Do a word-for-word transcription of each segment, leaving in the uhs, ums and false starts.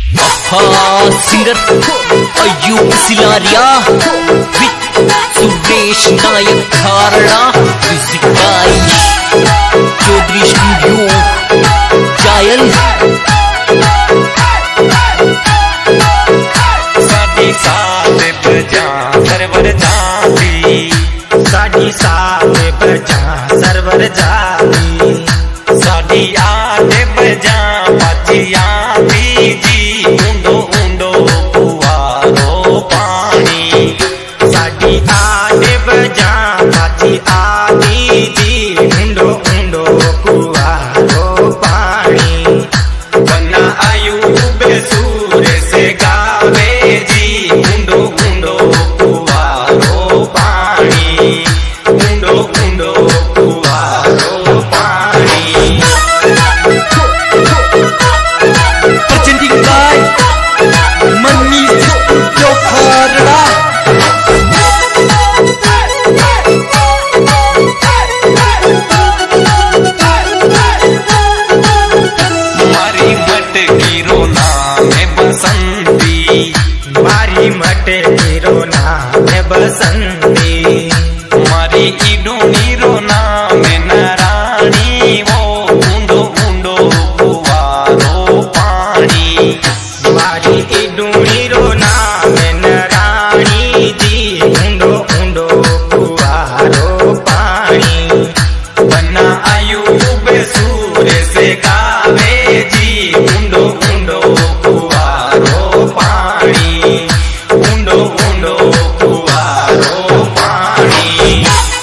हाँ singer Ayub Silariya with Suresh Nayak Kharda music by Chaudhary studio Jayal. साडी साथ बजा सरवर जाती, साडी साथ बजा सरवर जाती, साडी आठ बजा पाचिया जी ऊंडो ऊंडो कुआरो पानी। साडी आठ बजा पाची आती जी ऊंडो ऊंडो कुआरो पानी। बन्ना अयूब सूर से गावे जी ऊंडो ऊंडो कुआरो पानी, ऊंडो ऊंडो कुआरो पानी। presenting by Mani Studio Kharda। मारी मटकी रोना में बसंती, मारी मटकी रोना में बसंती, मारी इडोनी रोना में नारानी वो ऊंडो ऊंडो कुआरो पानी। मारी इडूणी रोना में नारानी जी ऊंडो ऊंडो कुआरो पानी। बन्ना अयूब सूर से गावे जी ऊंडो ऊंडो कुआरो पानी, ऊंडो ऊंडो कुआरो पानी।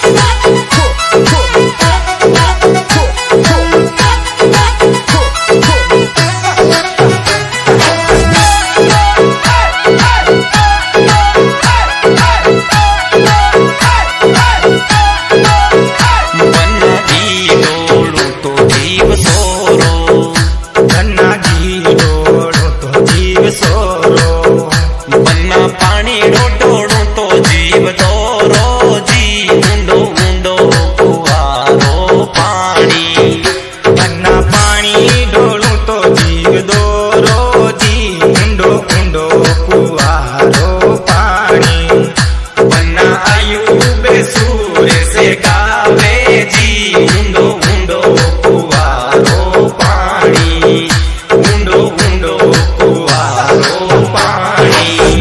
बन्ना की डोलू तो जीव सोरो, धन्ना जी डोड़ो तो जीव सोरो, बन्ना पानी डोडोड़ू तो जीव दोरो जी ऊंडो ऊंडो कुआरो पानी। धन्ना पानी डोलू तो जीव दोरो जी ऊंडो ऊंडो कुआरो पानी। बन्ना अयूब सूर से गावे जी ऊंडो ऊंडो कुआरो पानी, ऊंडो ऊंडो कुआरो पानी।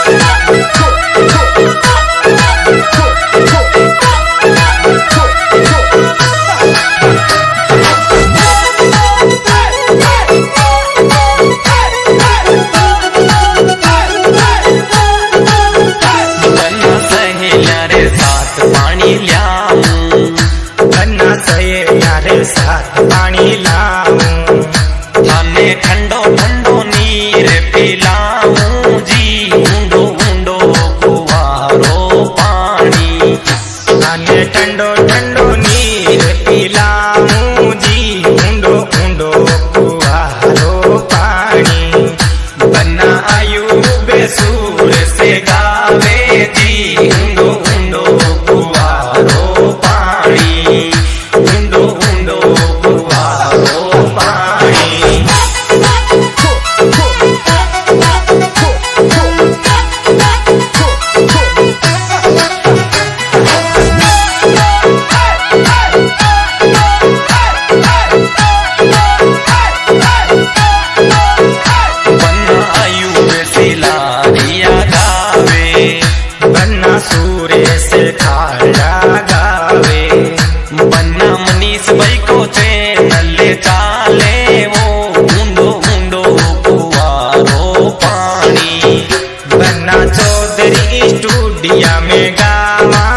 बन्ना सहेला रे साथ पानी ल्याऊं, धन्ना सये यारे साथ पानी लाऊं, थाने ठंडो ठंडो नीर पिलाऊं जी ऊंडो ऊंडो कुआरो पानी। आने ठंडो ठंडो नीर पिलाऊं जी ऊंडो ऊंडो कुआरो पानी। बन्ना अयूब सूर से गावे जी ऊंडो ऊंडो कुआरो पानी, ऊंडो ऊंडो कुआरो पानी। बन्ना अयूब सिलारिया गावे, बन्ना सूर्य से खाड़ा गावे, बन्ना मनीष भाई को नल्ले चाले वो ऊंडो ऊंडो कुआरो पानी। बन्ना चौधरी स्टूडियो में गावा